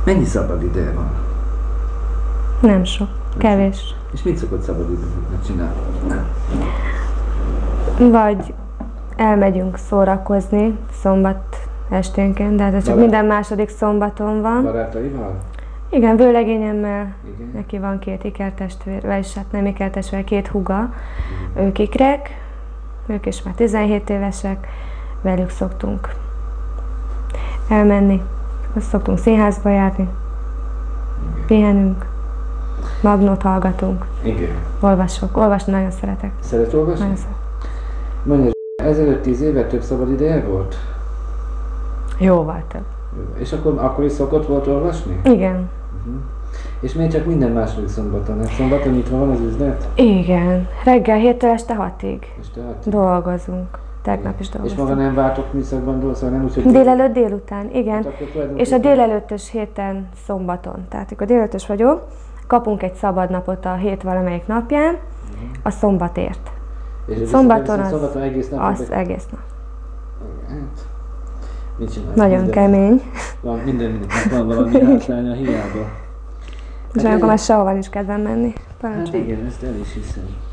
Mennyi szabad ideje van? Nem sok, kevés. És mit szokott szabad időben csinálni? Vagy elmegyünk szórakozni szombat esténként, de ez csak minden második szombaton van. Barátaival? Igen, vőlegényemmel. Igen. Neki van 2 ikertestvér, vagyis hát nem ikertestvér, 2 húga. Ők ikrek, ők is már 17 évesek, velük szoktunk elmenni. Azt szoktunk színházba járni, pihenünk, magnót hallgatunk. Igen. Olvasni nagyon szeretek. Szeret olvasni? Nagyon szeretek. Mondja, ezelőtt 10 éve több szabad ideje volt? Jóval több. És akkor is szokott volt olvasni? Igen. És miért csak minden második szombaton? Hát szombaton nyitva van az üzlet? Igen. Reggel 7-től este 6-ig Este 6-ig? dolgozunk. Tegnap is És dolgoztunk. maga nem váltok műszakban dolgozni, nem úgy, hogy... Délelőtt délután, igen. Hát akkor tulajdonképpen- És a délelőttös héten szombaton. Tehát amikor délelőttös vagyok, kapunk egy szabad napot a hét valamelyik napján, a szombatért. És Szombaton az, szombaton egész nap? az egész nap. Hát, mit csinálj? Nagyon kemény. Mindennek van valami hátránya, hiába. És olyankor már sehova nincs kedvem menni. Hát Parancsolj. igen, ezt el is hiszem.